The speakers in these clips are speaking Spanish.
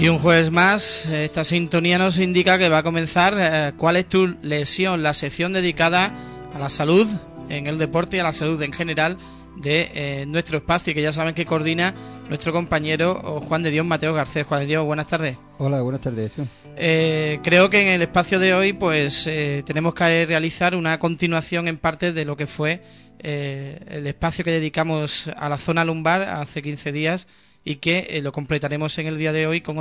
Y un jueves más, esta sintonía nos indica que va a comenzar ¿cuál es tu lesión? La sección dedicada a la salud en el deporte y a la salud en general de nuestro espacio, que ya saben que coordina nuestro compañero Juan de Dios Mateo Garcés. Juan de Dios, buenas tardes. Hola, buenas tardes. Creo que en el espacio de hoy pues tenemos que realizar una continuación en parte de lo que fue el espacio que dedicamos a la zona lumbar hace 15 días y que lo completaremos en el día de hoy con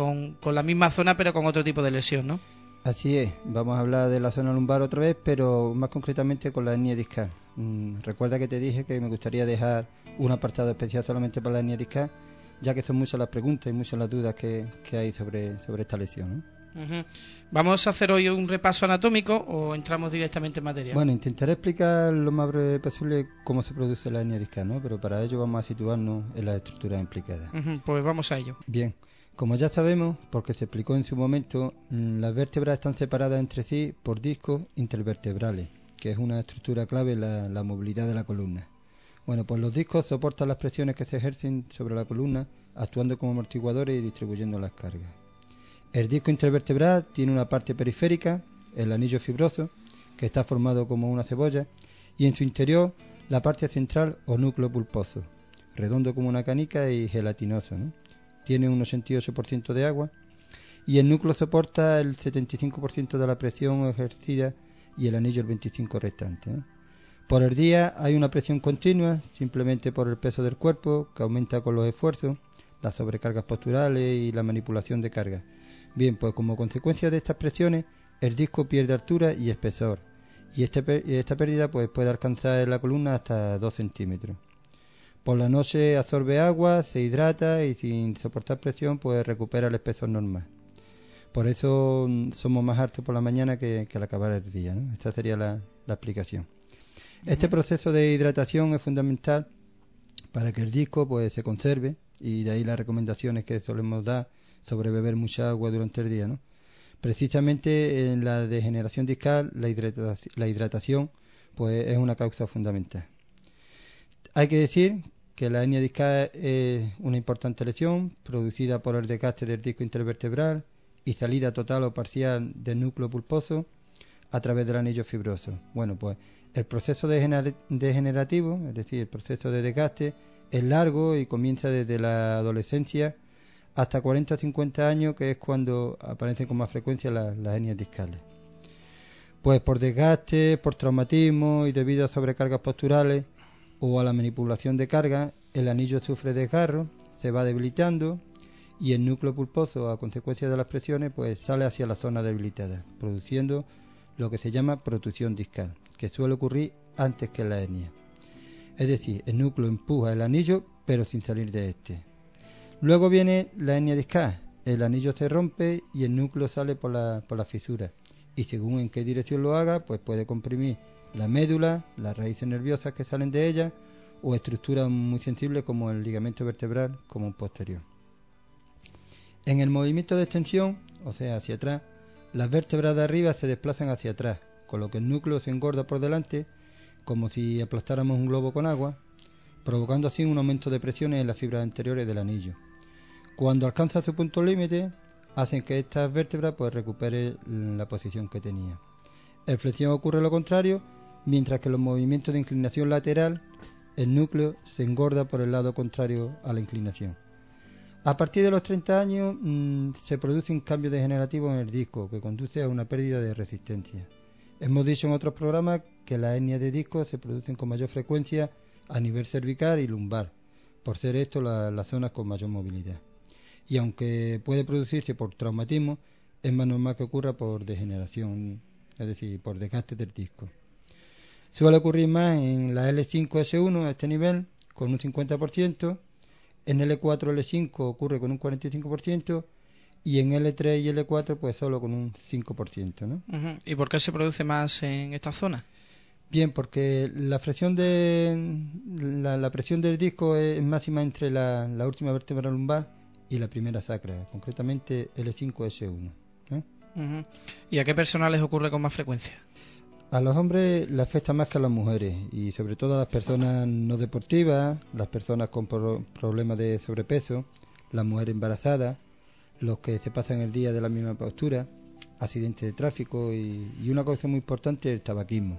la misma zona pero con otro tipo de lesión, ¿no? Así es, vamos a hablar de la zona lumbar otra vez, pero más concretamente con la hernia discal. Recuerda que te dije que me gustaría dejar un apartado especial solamente para la hernia discal, ya que son muchas las preguntas y muchas las dudas que hay sobre esta lesión, ¿no? Uh-huh. ¿Vamos a hacer hoy un repaso anatómico o entramos directamente en materia? Bueno, intentaré explicar lo más breve posible cómo se produce la hernia discal, ¿no? Pero para ello vamos a situarnos en las estructuras implicadas. Uh-huh, pues vamos a ello. Bien, como ya sabemos, porque se explicó en su momento, las vértebras están separadas entre sí por discos intervertebrales, que es una estructura clave en la movilidad de la columna. Bueno, pues los discos soportan las presiones que se ejercen sobre la columna, actuando como amortiguadores y distribuyendo las cargas. El disco intervertebral tiene una parte periférica, el anillo fibroso, que está formado como una cebolla, y en su interior la parte central o núcleo pulposo, redondo como una canica y gelatinoso, ¿no? Tiene un 88% de agua, y el núcleo soporta el 75% de la presión ejercida y el anillo el 25% restante, ¿no? Por el día hay una presión continua, simplemente por el peso del cuerpo, que aumenta con los esfuerzos, las sobrecargas posturales y la manipulación de carga. Bien, pues como consecuencia de estas presiones, el disco pierde altura y espesor, y esta pérdida pues puede alcanzar en la columna hasta 2 centímetros. Por la noche absorbe agua, se hidrata y sin soportar presión pues recupera el espesor normal. Por eso somos más altos por la mañana que al acabar el día, ¿no? Esta sería la explicación. Este proceso de hidratación es fundamental para que el disco pues se conserve, y de ahí las recomendaciones que solemos dar sobre beber mucha agua durante el día, ¿no? Precisamente en la degeneración discal la hidratación pues es una causa fundamental. Hay que decir que la hernia discal es una importante lesión producida por el desgaste del disco intervertebral y salida total o parcial del núcleo pulposo a través del anillo fibroso. Bueno, pues el proceso degenerativo, es decir, el proceso de desgaste, es largo y comienza desde la adolescencia hasta 40 o 50 años, que es cuando aparecen con más frecuencia las hernias discales. Pues por desgaste, por traumatismo y debido a sobrecargas posturales o a la manipulación de carga, el anillo sufre desgarro, se va debilitando y el núcleo pulposo, a consecuencia de las presiones, pues sale hacia la zona debilitada, produciendo lo que se llama protusión discal, que suele ocurrir antes que en la hernia. Es decir, el núcleo empuja el anillo, pero sin salir de este. Luego viene la hernia discal. El anillo se rompe y el núcleo sale por la fisura. Y según en qué dirección lo haga, pues puede comprimir la médula, las raíces nerviosas que salen de ella, o estructuras muy sensibles como el ligamento vertebral común posterior. En el movimiento de extensión, o sea, hacia atrás, las vértebras de arriba se desplazan hacia atrás, con lo que el núcleo se engorda por delante, como si aplastáramos un globo con agua, provocando así un aumento de presiones en las fibras anteriores del anillo. Cuando alcanza su punto límite, hacen que estas vértebras pues recuperen la posición que tenía. En flexión ocurre lo contrario, mientras que en los movimientos de inclinación lateral, el núcleo se engorda por el lado contrario a la inclinación. A partir de los 30 años se produce un cambio degenerativo en el disco que conduce a una pérdida de resistencia. Hemos dicho en otros programas que las hernias de disco se producen con mayor frecuencia a nivel cervical y lumbar, por ser esto las zonas con mayor movilidad. Y aunque puede producirse por traumatismo, es más normal que ocurra por degeneración, es decir, por desgaste del disco. Suele ocurrir más en la L5-S1 a este nivel, con un 50%, en L4-L5 ocurre con un 45%, y en L3 y L4 pues solo con un 5%, ¿no? Uh-huh. ¿Y por qué se produce más en esta zona? Bien, porque la presión del disco es máxima entre la última vértebra lumbar y la primera sacra, concretamente L5-S1. Uh-huh. ¿Y a qué personas les ocurre con más frecuencia? A los hombres le afecta más que a las mujeres, y sobre todo a las personas no deportivas, las personas con problemas de sobrepeso, las mujeres embarazadas, los que se pasan el día de la misma postura, accidentes de tráfico y una cosa muy importante, el tabaquismo.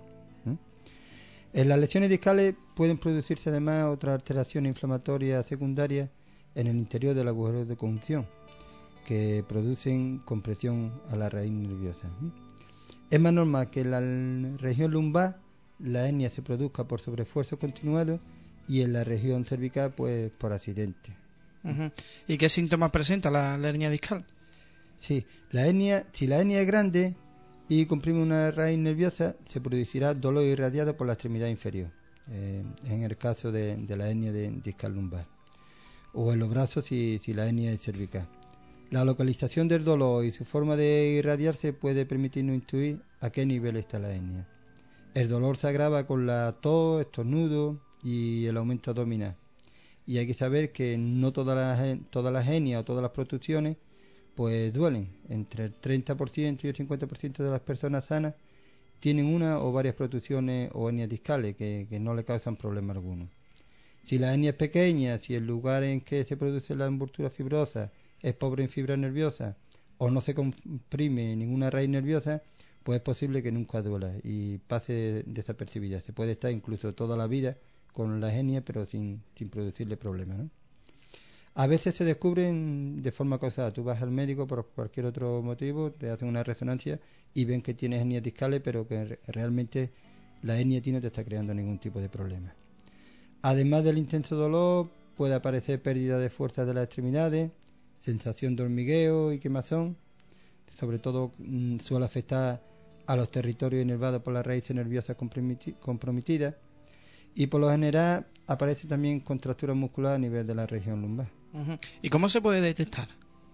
En las lesiones discales pueden producirse además otras alteraciones inflamatorias secundarias en el interior del agujero de conjunción, que producen compresión a la raíz nerviosa. Es más normal que en la región lumbar la hernia se produzca por sobreesfuerzo continuado y en la región cervical pues por accidente. Uh-huh. ¿Y qué síntomas presenta la hernia discal? Sí, si la hernia es grande y comprime una raíz nerviosa, se producirá dolor irradiado por la extremidad inferior, en el caso de la hernia discal lumbar, o en los brazos si la hernia es cervical. La localización del dolor y su forma de irradiarse puede permitirnos intuir a qué nivel está la hernia. El dolor se agrava con la tos, estornudo y el aumento abdominal. Y hay que saber que no todas las hernias o todas las protusiones pues duelen. Entre el 30% y el 50% de las personas sanas tienen una o varias protusiones o hernias discales que no le causan problema alguno. Si la hernia es pequeña, si el lugar en que se produce la envoltura fibrosa es pobre en fibra nerviosa o no se comprime ninguna raíz nerviosa, pues es posible que nunca duela y pase desapercibida. Se puede estar incluso toda la vida con la hernia, pero sin producirle problemas, ¿no? A veces se descubren de forma causada. Tú vas al médico por cualquier otro motivo, te hacen una resonancia y ven que tienes hernias discales, pero que realmente la hernia a ti no te está creando ningún tipo de problema. Además del intenso dolor, puede aparecer pérdida de fuerza de las extremidades, sensación de hormigueo y quemazón. Sobre todo suele afectar a los territorios inervados por las raíces nerviosas comprometidas, y por lo general aparece también contractura muscular a nivel de la región lumbar. Uh-huh. ¿Y cómo se puede detectar?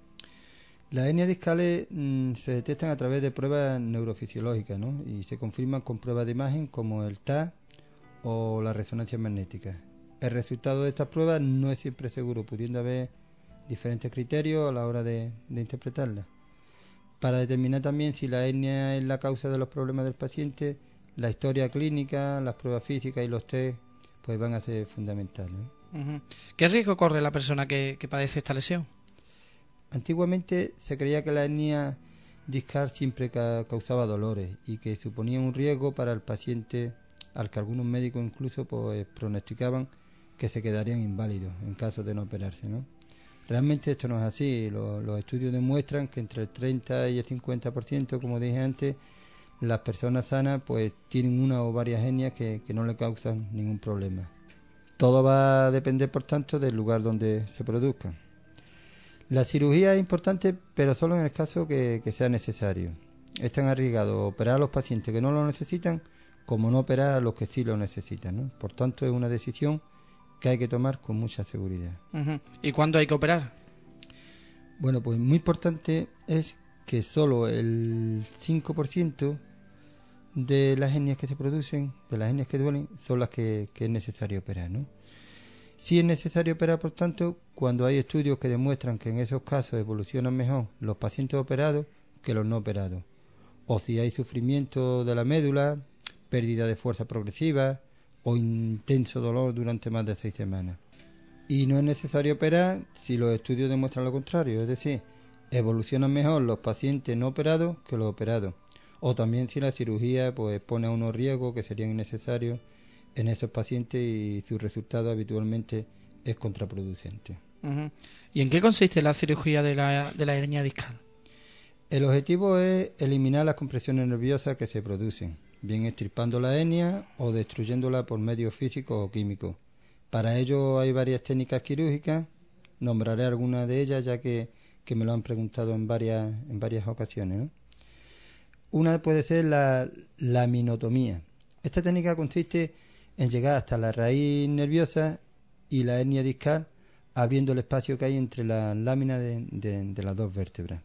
Las hernias discales se detectan a través de pruebas neurofisiológicas, ¿no? Y se confirman con pruebas de imagen como el TAC o la resonancia magnética. El resultado de estas pruebas no es siempre seguro, pudiendo haber diferentes criterios a la hora de interpretarlas. Para determinar también si la hernia es la causa de los problemas del paciente, la historia clínica, las pruebas físicas y los test pues van a ser fundamentales. Uh-huh. ¿Qué riesgo corre la persona que padece esta lesión? Antiguamente se creía que la hernia discal siempre causaba dolores y que suponía un riesgo para el paciente, al que algunos médicos incluso pues pronosticaban que se quedarían inválidos en caso de no operarse, ¿no? Realmente esto no es así. Los estudios demuestran que entre el 30 y el 50%, como dije antes, las personas sanas pues tienen una o varias hernias que no le causan ningún problema. Todo va a depender, por tanto, del lugar donde se produzcan. La cirugía es importante, pero solo en el caso que sea necesario. Es tan arriesgado operar a los pacientes que no lo necesitan como no operar a los que sí lo necesitan, ¿no? Por tanto, es una decisión que hay que tomar con mucha seguridad. Uh-huh. ¿Y cuándo hay que operar? Bueno, pues muy importante es que solo el 5% de las hernias que se producen, de las hernias que duelen, son las que es necesario operar, ¿no? Sí es necesario operar, por tanto, cuando hay estudios que demuestran que en esos casos evolucionan mejor los pacientes operados que los no operados, o si hay sufrimiento de la médula, pérdida de fuerza progresiva o intenso dolor durante más de 6 semanas. Y no es necesario operar si los estudios demuestran lo contrario, es decir, evolucionan mejor los pacientes no operados que los operados, o también si la cirugía pues pone a unos riesgos que serían innecesarios en esos pacientes y su resultado habitualmente es contraproducente. Uh-huh. ¿Y en qué consiste la cirugía de la hernia discal? El objetivo es eliminar las compresiones nerviosas que se producen, bien extirpando la hernia o destruyéndola por medios físicos o químicos. Para ello hay varias técnicas quirúrgicas, nombraré algunas de ellas ya que me lo han preguntado en varias ocasiones, ¿no? Una puede ser la laminotomía. Esta técnica consiste en llegar hasta la raíz nerviosa y la hernia discal, abriendo el espacio que hay entre las láminas de las dos vértebras.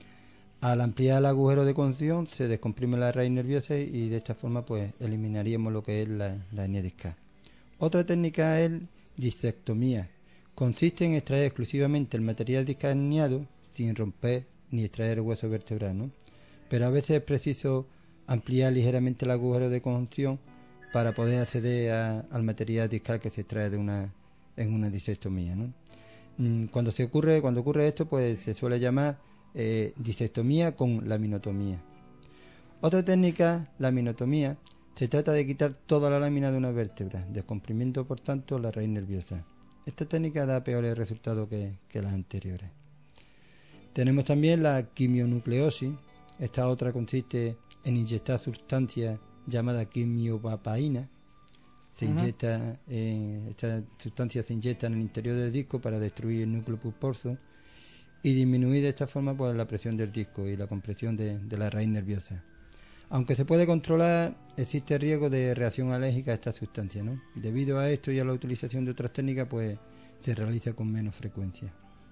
Al ampliar el agujero de conjunción se descomprime la raíz nerviosa y de esta forma pues eliminaríamos lo que es la hernia discal. Otra técnica es discectomía. Consiste en extraer exclusivamente el material discal herniado sin romper ni extraer el hueso vertebral, ¿no? Pero a veces es preciso ampliar ligeramente el agujero de conjunción para poder acceder al material discal que se extrae en una discectomía, ¿no? Cuando ocurre esto, pues se suele llamar disectomía con laminotomía. Otra técnica, laminotomía, se trata de quitar toda la lámina de una vértebra, descomprimiendo por tanto la raíz nerviosa. Esta técnica da peores resultados que las anteriores. Tenemos también la quimionucleosis. Esta otra consiste en inyectar sustancias llamadas quimiopapaína. Esta sustancia se inyecta en el interior del disco para destruir el núcleo pulposo y disminuir de esta forma pues la presión del disco y la compresión de la raíz nerviosa. Aunque se puede controlar, existe riesgo de reacción alérgica a esta sustancia, ¿no? Debido a esto y a la utilización de otras técnicas, pues se realiza con menos frecuencia.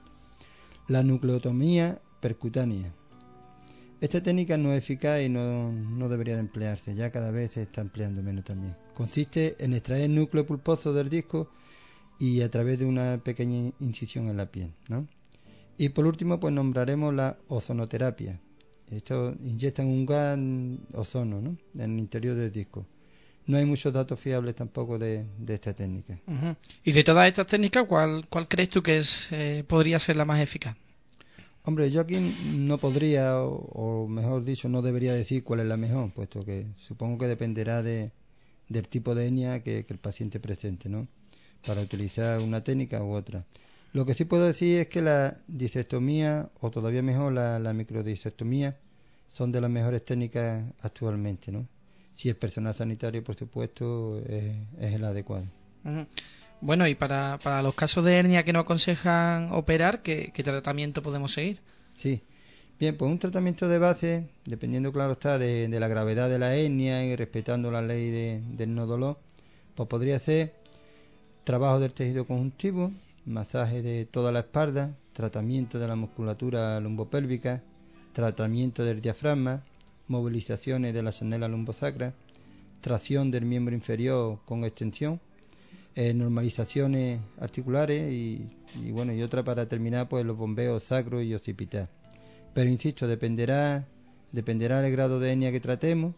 La nucleotomía percutánea. Esta técnica no es eficaz y no debería de emplearse, ya cada vez se está empleando menos también. Consiste en extraer el núcleo pulposo del disco y a través de una pequeña incisión en la piel, ¿no? Y por último, pues nombraremos la ozonoterapia. Esto inyectan un gas ozono, ¿no?, en el interior del disco. No hay muchos datos fiables tampoco de esta técnica. Uh-huh. Y de todas estas técnicas, ¿cuál crees tú que podría ser la más eficaz? Hombre, yo aquí no podría, o mejor dicho, no debería decir cuál es la mejor, puesto que supongo que dependerá del tipo de hernia que el paciente presente, ¿no?, para utilizar una técnica u otra. Lo que sí puedo decir es que la disectomía, o todavía mejor la microdisectomía, son de las mejores técnicas actualmente, ¿no? Si el personal sanitario, por supuesto, es el adecuado. Uh-huh. Bueno, y para los casos de hernia que no aconsejan operar, ¿qué tratamiento podemos seguir? Sí, bien, pues un tratamiento de base, dependiendo, claro está, de la gravedad de la hernia y respetando la ley del no dolor, pues podría ser trabajo del tejido conjuntivo, masaje de toda la espalda, tratamiento de la musculatura lumbopélvica, tratamiento del diafragma, movilizaciones de la sanela lumbosacra, tracción del miembro inferior con extensión, normalizaciones articulares y otra para terminar, pues los bombeos sacro y occipital. Pero insisto, dependerá del grado de hernia que tratemos,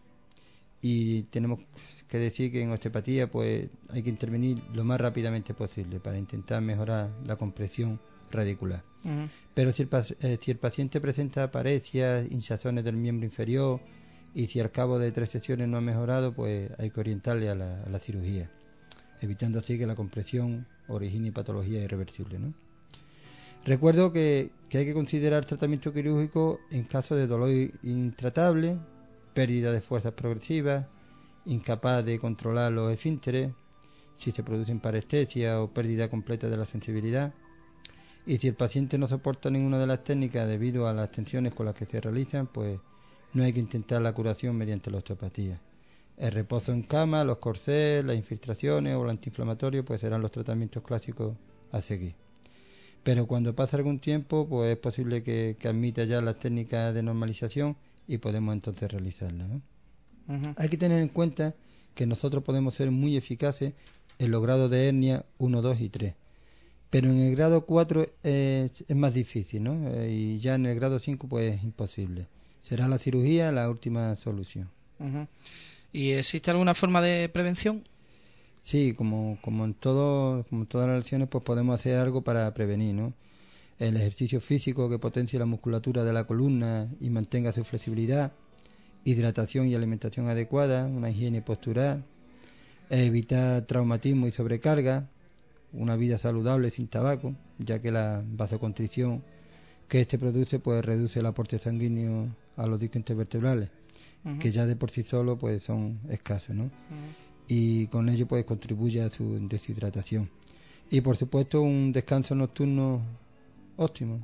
y tenemos que decir que en osteopatía pues hay que intervenir lo más rápidamente posible para intentar mejorar la compresión radicular. Uh-huh. Pero si el paciente presenta paresias, hinchazones del miembro inferior, y si al cabo de 3 sesiones no ha mejorado, pues hay que orientarle a la cirugía, evitando así que la compresión origine patología irreversible, ¿no? Recuerdo que hay que considerar tratamiento quirúrgico en caso de dolor intratable, pérdida de fuerzas progresivas, incapaz de controlar los esfínteres, si se producen parestesia o pérdida completa de la sensibilidad, y si el paciente no soporta ninguna de las técnicas debido a las tensiones con las que se realizan, pues no hay que intentar la curación mediante la osteopatía. El reposo en cama, los corsés, las infiltraciones o el antiinflamatorio pues serán los tratamientos clásicos a seguir. Pero cuando pasa algún tiempo, pues es posible que admita ya las técnicas de normalización y podemos entonces realizarlas, ¿no? Uh-huh. Hay que tener en cuenta que nosotros podemos ser muy eficaces en los grados de hernia 1, 2 y 3, pero en el grado 4 es más difícil, ¿no? Y ya en el grado 5 pues es imposible. Será la cirugía la última solución. Uh-huh. ¿Y existe alguna forma de prevención? Sí, como en todas las lesiones, pues podemos hacer algo para prevenir, ¿no? El ejercicio físico que potencie la musculatura de la columna y mantenga su flexibilidad, hidratación y alimentación adecuada, una higiene postural, evitar traumatismo y sobrecarga, una vida saludable sin tabaco, ya que la vasoconstricción que este produce pues reduce el aporte sanguíneo a los discos intervertebrales, uh-huh, que ya de por sí solo pues son escasos, ¿no? Uh-huh. Y con ello pues contribuye a su deshidratación. Y por supuesto un descanso nocturno óptimo.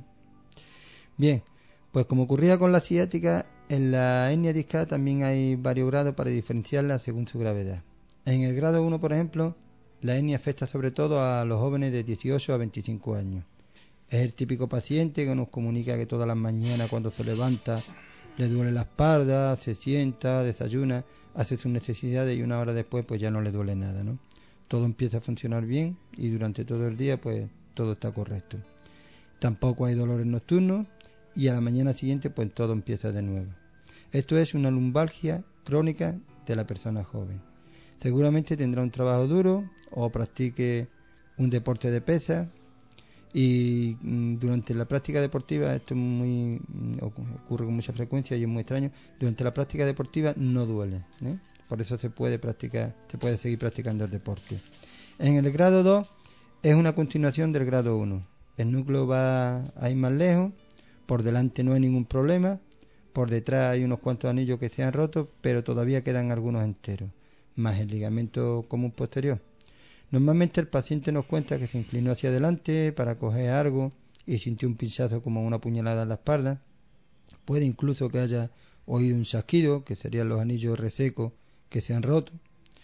Bien, pues como ocurría con la ciática, en la hernia discal también hay varios grados para diferenciarla según su gravedad. En el grado 1, por ejemplo, la hernia afecta sobre todo a los jóvenes de 18 a 25 años. Es el típico paciente que nos comunica que todas las mañanas cuando se levanta le duele la espalda, se sienta, desayuna, hace sus necesidades y una hora después pues ya no le duele nada, ¿no? Todo empieza a funcionar bien y durante todo el día pues todo está correcto. Tampoco hay dolores nocturnos y a la mañana siguiente pues todo empieza de nuevo. Esto es una lumbalgia crónica de la persona joven. Seguramente tendrá un trabajo duro o practique un deporte de pesa Y durante la práctica deportiva, esto es ocurre con mucha frecuencia y es muy extraño, durante la práctica deportiva no duele, ¿eh? Por eso se puede seguir practicando el deporte. En el grado 2 es una continuación del grado 1. El núcleo va a ir más lejos, por delante no hay ningún problema, por detrás hay unos cuantos anillos que se han roto, pero todavía quedan algunos enteros, más el ligamento común posterior. Normalmente el paciente nos cuenta que se inclinó hacia adelante para coger algo y sintió un pinchazo como una puñalada en la espalda. Puede incluso que haya oído un chasquido, que serían los anillos resecos que se han roto.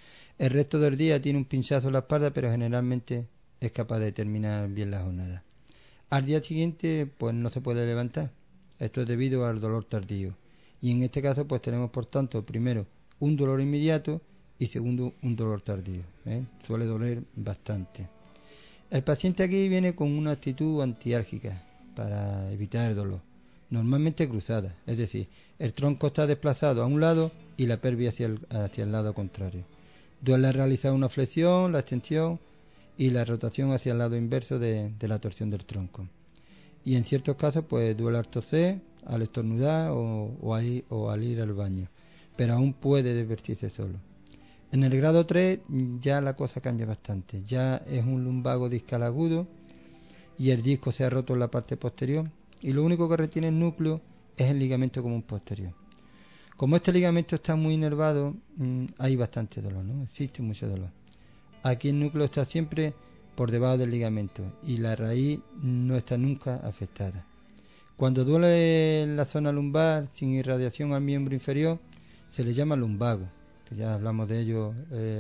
El resto del día tiene un pinchazo en la espalda, pero generalmente es capaz de terminar bien la jornada. Al día siguiente, pues no se puede levantar. Esto es debido al dolor tardío. Y en este caso, pues tenemos, por tanto, primero, un dolor inmediato y segundo, un dolor tardío. Suele doler bastante. El paciente aquí viene con una actitud antiálgica para evitar el dolor, normalmente cruzada, es decir, el tronco está desplazado a un lado y la pelvis hacia el lado contrario. Duele realizar una flexión, la extensión y la rotación hacia el lado inverso de la torsión del tronco. Y en ciertos casos pues duele al toser, al estornudar o al ir al baño, pero aún puede desvestirse solo. En el grado 3 ya la cosa cambia bastante, ya es un lumbago discal agudo y el disco se ha roto en la parte posterior y lo único que retiene el núcleo es el ligamento común posterior. Como este ligamento está muy inervado, hay bastante dolor, ¿no? Existe mucho dolor. Aquí el núcleo está siempre por debajo del ligamento y la raíz no está nunca afectada. Cuando duele en la zona lumbar sin irradiación al miembro inferior, se le llama lumbago, que ya hablamos de ello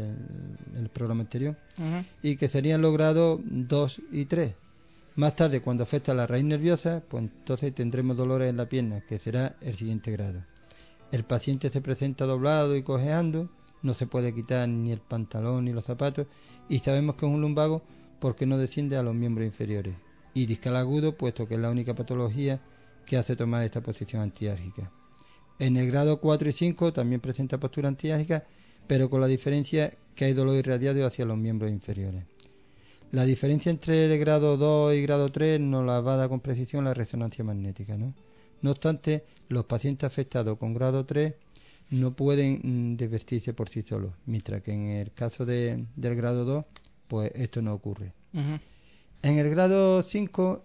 en el programa anterior, y que serían los grados 2 y 3. Más tarde, cuando afecta a la raíz nerviosa, pues entonces tendremos dolores en la pierna, que será el siguiente grado. El paciente se presenta doblado y cojeando, no se puede quitar ni el pantalón ni los zapatos, y sabemos que es un lumbago porque no desciende a los miembros inferiores. Y discal agudo, puesto que es la única patología que hace tomar esta posición antiálgica. En el grado 4 y 5 también presenta postura antiálgica, pero con la diferencia que hay dolor irradiado hacia los miembros inferiores. La diferencia entre el grado 2 y grado 3 nos la va a dar con precisión la resonancia magnética, ¿no? No obstante, los pacientes afectados con grado 3 no pueden desvestirse por sí solos, mientras que en el caso del grado 2, pues esto no ocurre. En el grado 5,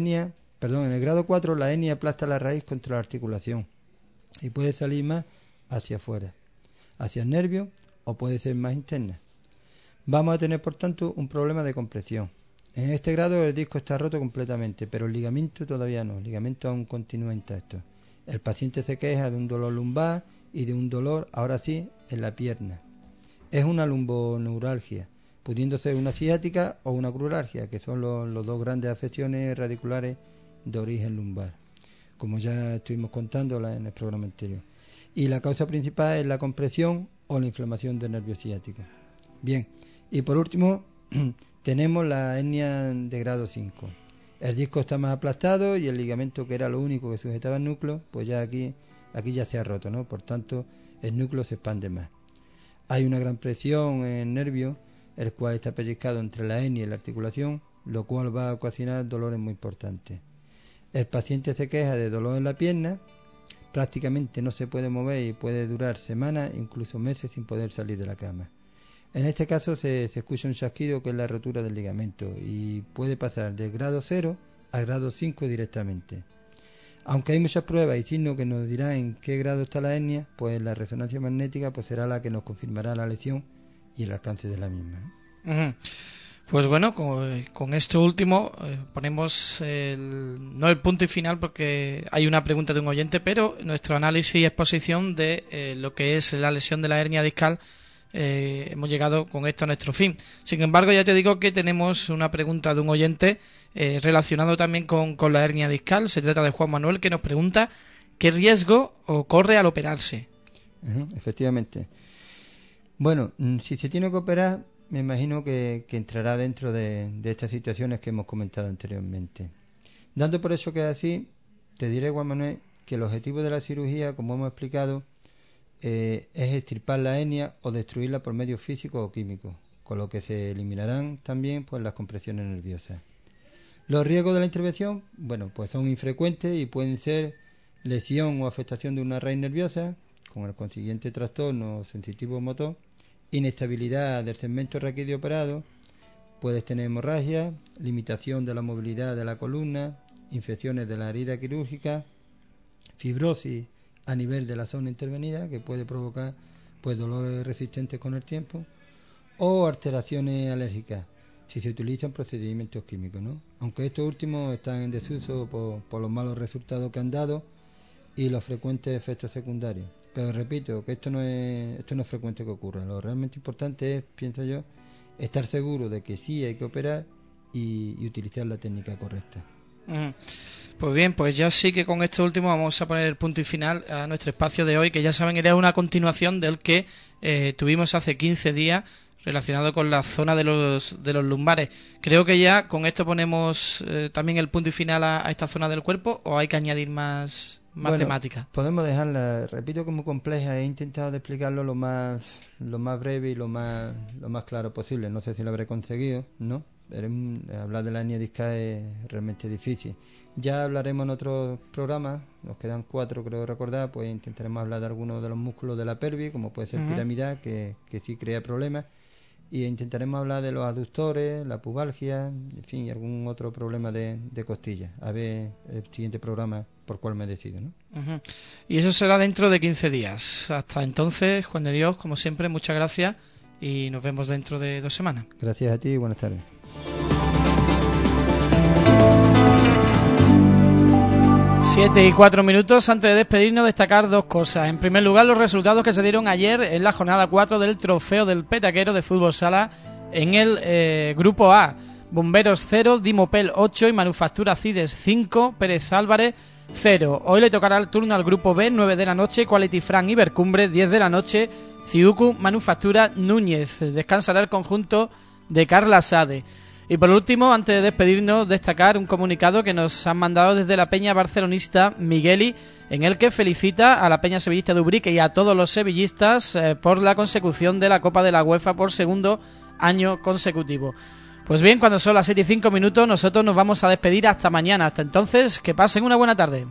en el grado 4, la hernia aplasta la raíz contra la articulación y puede salir más hacia afuera, hacia el nervio, o puede ser más interna. Vamos a tener, por tanto, un problema de compresión. En este grado el disco está roto completamente, pero el ligamento todavía no, el ligamento aún continúa intacto. El paciente se queja de un dolor lumbar y de un dolor, ahora sí, en la pierna. Es una lumboneuralgia, pudiendo ser una ciática o una cruralgia, que son los dos grandes afecciones radiculares de origen lumbar, como ya estuvimos contando en el programa anterior. Y la causa principal es la compresión o la inflamación del nervio ciático. Bien, y por último tenemos la hernia de grado 5. El disco está más aplastado y el ligamento, que era lo único que sujetaba el núcleo, pues ya aquí ya se ha roto, ¿no? Por tanto, el núcleo se expande más. Hay una gran presión en el nervio, el cual está pellizcado entre la hernia y la articulación, lo cual va a ocasionar dolores muy importantes. El paciente se queja de dolor en la pierna, prácticamente no se puede mover y puede durar semanas, incluso meses sin poder salir de la cama. En este caso se escucha un chasquido, que es la rotura del ligamento, y puede pasar del grado 0 al grado 5 directamente. Aunque hay muchas pruebas y signos que nos dirán en qué grado está la hernia, pues la resonancia magnética pues será la que nos confirmará la lesión y el alcance de la misma. Pues bueno, con esto último ponemos no el punto y final, porque hay una pregunta de un oyente, pero nuestro análisis y exposición de lo que es la lesión de la hernia discal. Hemos llegado con esto a nuestro fin. Sin embargo, ya te digo que tenemos una pregunta de un oyente relacionado también con la hernia discal. Se trata de Juan Manuel, que nos pregunta ¿qué riesgo corre al operarse? Efectivamente. Bueno, si se tiene que operar, me imagino que entrará dentro de estas situaciones que hemos comentado anteriormente. Dando por eso que es así, te diré, Juan Manuel, que el objetivo de la cirugía, como hemos explicado, es extirpar la hernia o destruirla por medios físicos o químicos, con lo que se eliminarán también pues las compresiones nerviosas. Los riesgos de la intervención, bueno, pues son infrecuentes y pueden ser lesión o afectación de una raíz nerviosa, con el consiguiente trastorno sensitivo motor, inestabilidad del segmento raquídeo operado, puedes tener hemorragia, limitación de la movilidad de la columna, infecciones de la herida quirúrgica, fibrosis a nivel de la zona intervenida, que puede provocar pues dolores resistentes con el tiempo, o alteraciones alérgicas, si se utilizan procedimientos químicos, ¿no? Aunque estos últimos están en desuso por los malos resultados que han dado y los frecuentes efectos secundarios. Pero repito, que esto no es frecuente que ocurra. Lo realmente importante es, pienso yo, estar seguro de que sí hay que operar y utilizar la técnica correcta. Pues bien, pues ya sí que con esto último vamos a poner el punto y final a nuestro espacio de hoy, que ya saben era una continuación del que tuvimos hace 15 días relacionado con la zona de los lumbares. Creo que ya con esto ponemos también el punto y final a esta zona del cuerpo, ¿o hay que añadir más temática? Podemos dejarla, repito, que es muy compleja. He intentado de explicarlo lo más breve y lo más claro posible. No sé si lo habré conseguido, ¿no? Hablar de la hernia discal es realmente difícil. Ya hablaremos en otros programas, nos quedan 4 creo recordar, pues intentaremos hablar de algunos de los músculos de la pelvis, como puede ser piramidal, que sí crea problemas, y intentaremos hablar de los aductores, la pubalgia, en fin, y algún otro problema de costillas. A ver el siguiente programa por cuál me decido, ¿no? Y eso será dentro de 15 días. Hasta entonces, Juan de Dios, como siempre, muchas gracias y nos vemos dentro de 2 semanas. Gracias a ti y buenas tardes. 7:04. Antes de despedirnos, destacar 2 cosas. En primer lugar, los resultados que se dieron ayer en la jornada 4 del Trofeo del Petaquero de Fútbol Sala en el Grupo A. Bomberos 0, Dimopel 8 y Manufactura Cides 5, Pérez Álvarez 0. Hoy le tocará el turno al Grupo B, 9 de la noche, Quality Fran Ibercumbre, 10 de la noche, Ciucu Manufactura Núñez. Descansará el conjunto de Carla Sade. Y por último, antes de despedirnos, destacar un comunicado que nos han mandado desde la peña barcelonista Migueli, en el que felicita a la peña sevillista de Ubrique y a todos los sevillistas por la consecución de la Copa de la UEFA por segundo año consecutivo. Pues bien, cuando son las 7:05, nosotros nos vamos a despedir hasta mañana. Hasta entonces, que pasen una buena tarde.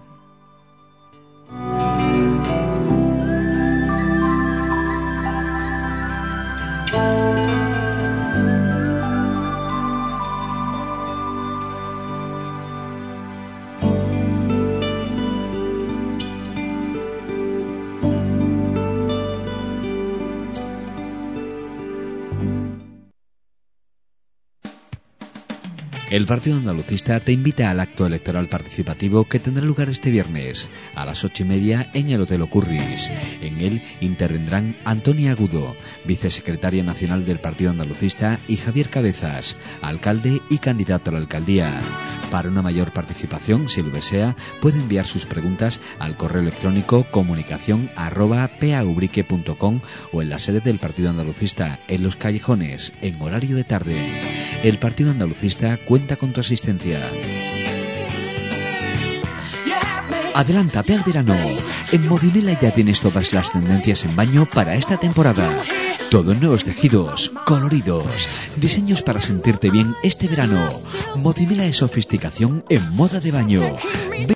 El Partido Andalucista te invita al acto electoral participativo que tendrá lugar este viernes a las 8:30 en el Hotel Ocurris. En él intervendrán Antonia Agudo, vicesecretaria nacional del Partido Andalucista, y Javier Cabezas, alcalde y candidato a la alcaldía. Para una mayor participación, si lo desea, puede enviar sus preguntas al correo electrónico comunicación@paubrique.com o en la sede del Partido Andalucista, en Los Callejones, en horario de tarde. El Partido Andalucista cuenta con tu asistencia. Adelántate al verano. En Modimela ya tienes todas las tendencias en baño para esta temporada. Todo en nuevos tejidos, coloridos, diseños para sentirte bien este verano. Modimela es sofisticación en moda de baño.